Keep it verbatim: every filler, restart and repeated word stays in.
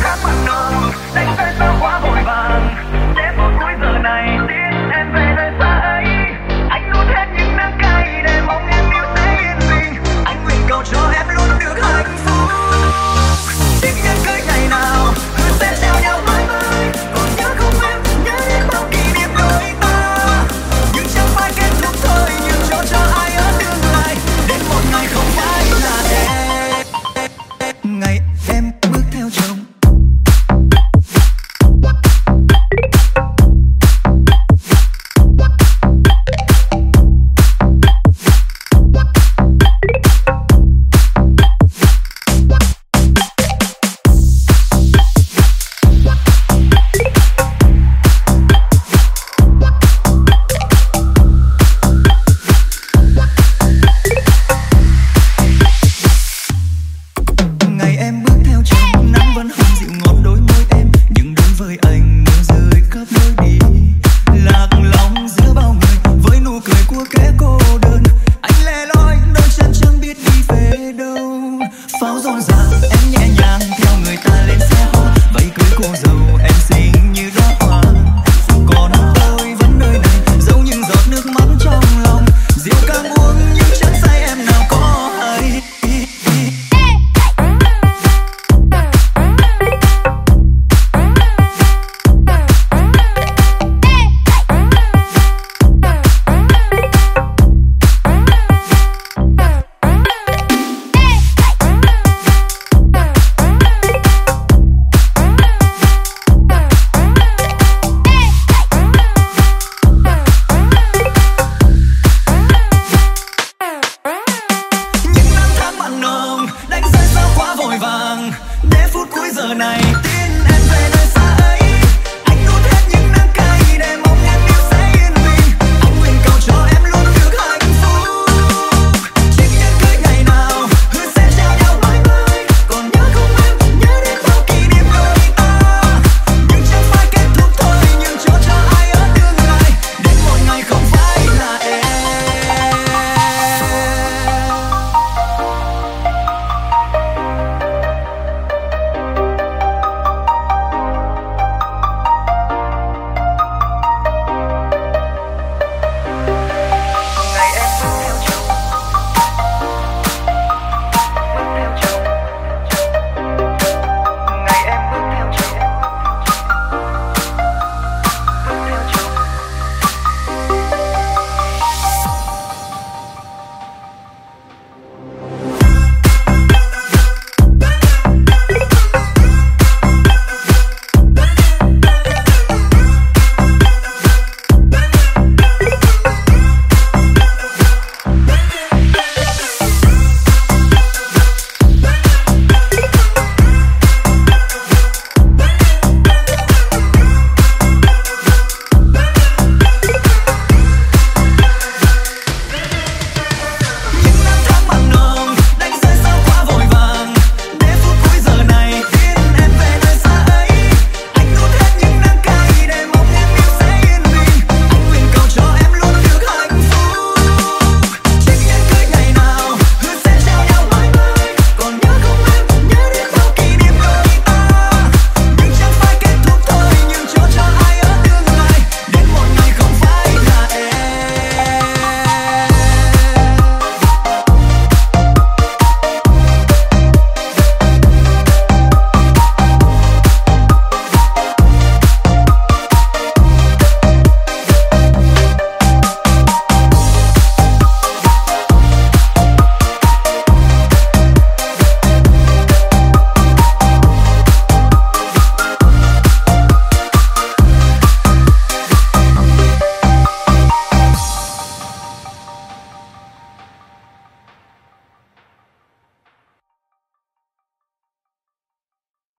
tháng mặn nồng đánh rơi sao quá vội vàng, để phút cuối giờ này xin em về nơi xa ấy. Anh nuốt hết những nắng cay để mong em yêu sẽ yên bình, anh nguyện cầu cho em luôn được hạnh phúc. Tiếc nhân cưới ngày nào hứa sẽ theo nhau mãi mãi, còn nhớ không em nhớ đến bao kỷ niệm đôi ta, nhưng chẳng phải kết thúc thôi, nhưng cho cho ai ở tương lai đến một ngày không phải là em. Ngày em bước theo chồng đánh rơi sao quá vội vàng, để phút cuối giờ này